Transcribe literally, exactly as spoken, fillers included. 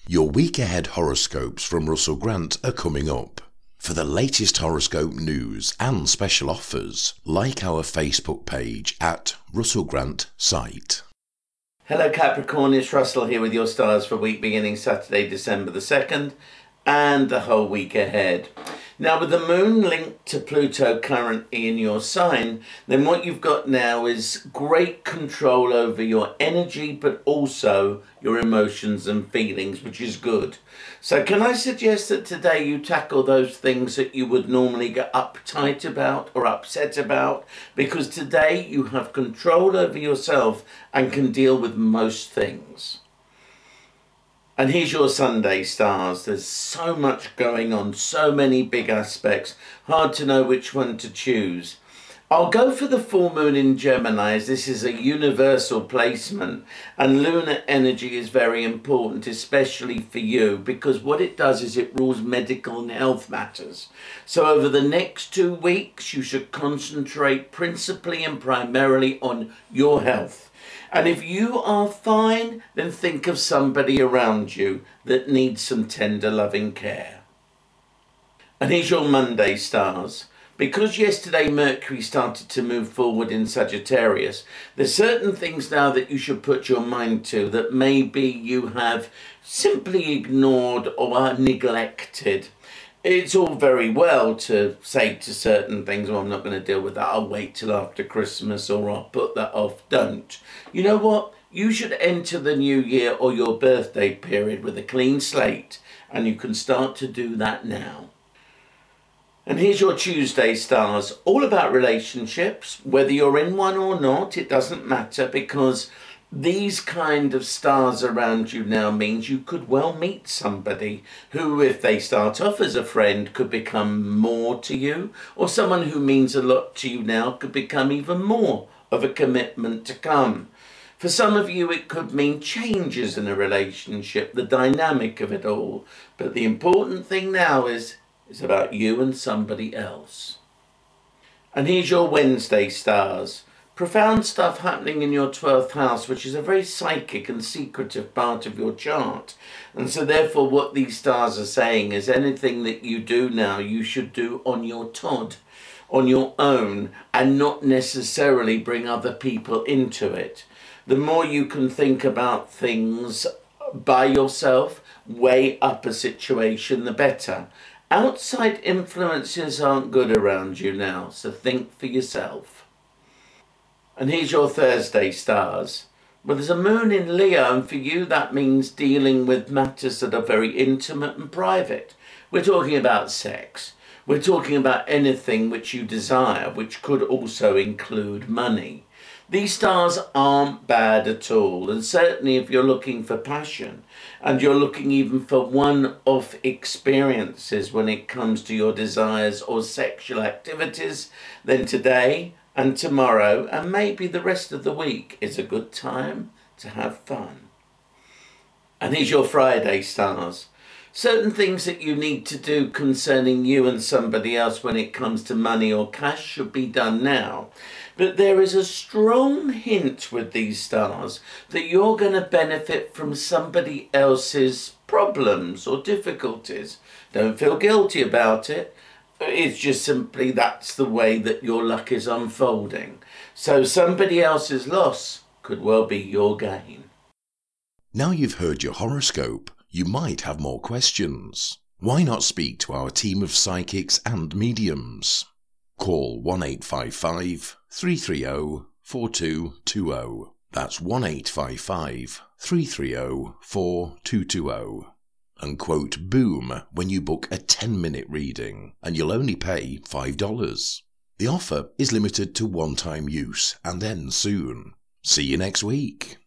Your week ahead horoscopes from Russell Grant are coming up. For the latest horoscope news and special offers, like our Facebook page at Russell Grant Site. Hello Capricorn, it's Russell here with your stars for week beginning Saturday, December the second, and the whole week ahead. Now, with the moon linked to Pluto currently in your sign, then what you've got now is great control over your energy, but also your emotions and feelings, which is good. So can I suggest that today you tackle those things that you would normally get uptight about or upset about, because today you have control over yourself and can deal with most things. And here's your Sunday stars. There's so much going on, so many big aspects. Hard to know which one to choose. I'll go for the full moon in Gemini, as this is a universal placement. And lunar energy is very important, especially for you, because what it does is it rules medical and health matters. So over the next two weeks, you should concentrate principally and primarily on your health. And if you are fine, then think of somebody around you that needs some tender, loving care. And here's your Monday stars. Because yesterday Mercury started to move forward in Sagittarius, there's certain things now that you should put your mind to that maybe you have simply ignored or neglected. It's all very well to say to certain things, well, I'm not going to deal with that, I'll wait till after Christmas, or I'll put that off. Don't. You know what? You should enter the new year or your birthday period with a clean slate, and you can start to do that now. And here's your Tuesday stars, all about relationships. Whether you're in one or not, it doesn't matter, because these kind of stars around you now means you could well meet somebody who, if they start off as a friend, could become more to you, or someone who means a lot to you now could become even more of a commitment to come. For some of you, it could mean changes in a relationship, the dynamic of it all. But the important thing now is it's about you and somebody else. And here's your Wednesday stars. Profound stuff happening in your twelfth house, which is a very psychic and secretive part of your chart. And so therefore what these stars are saying is anything that you do now, you should do on your Todd, on your own, and not necessarily bring other people into it. The more you can think about things by yourself, weigh up a situation, the better. Outside influences aren't good around you now, so think for yourself. And here's your Thursday stars. Well, there's a moon in Leo, and for you that means dealing with matters that are very intimate and private. We're talking about sex. We're talking about anything which you desire, which could also include money. These stars aren't bad at all, and certainly if you're looking for passion and you're looking even for one-off experiences when it comes to your desires or sexual activities, then today and tomorrow and maybe the rest of the week is a good time to have fun. And here's your Friday stars. Certain things that you need to do concerning you and somebody else when it comes to money or cash should be done now. But there is a strong hint with these stars that you're going to benefit from somebody else's problems or difficulties. Don't feel guilty about it. It's just simply that's the way that your luck is unfolding. So somebody else's loss could well be your gain. Now you've heard your horoscope, you might have more questions. Why not speak to our team of psychics and mediums? Call one eight five five, three three zero, four two two zero. That's one eight five five, three three zero, four two two zero. And quote BOOM when you book a ten minute reading, and you'll only pay five dollars. The offer is limited to one-time use and ends soon. See you next week.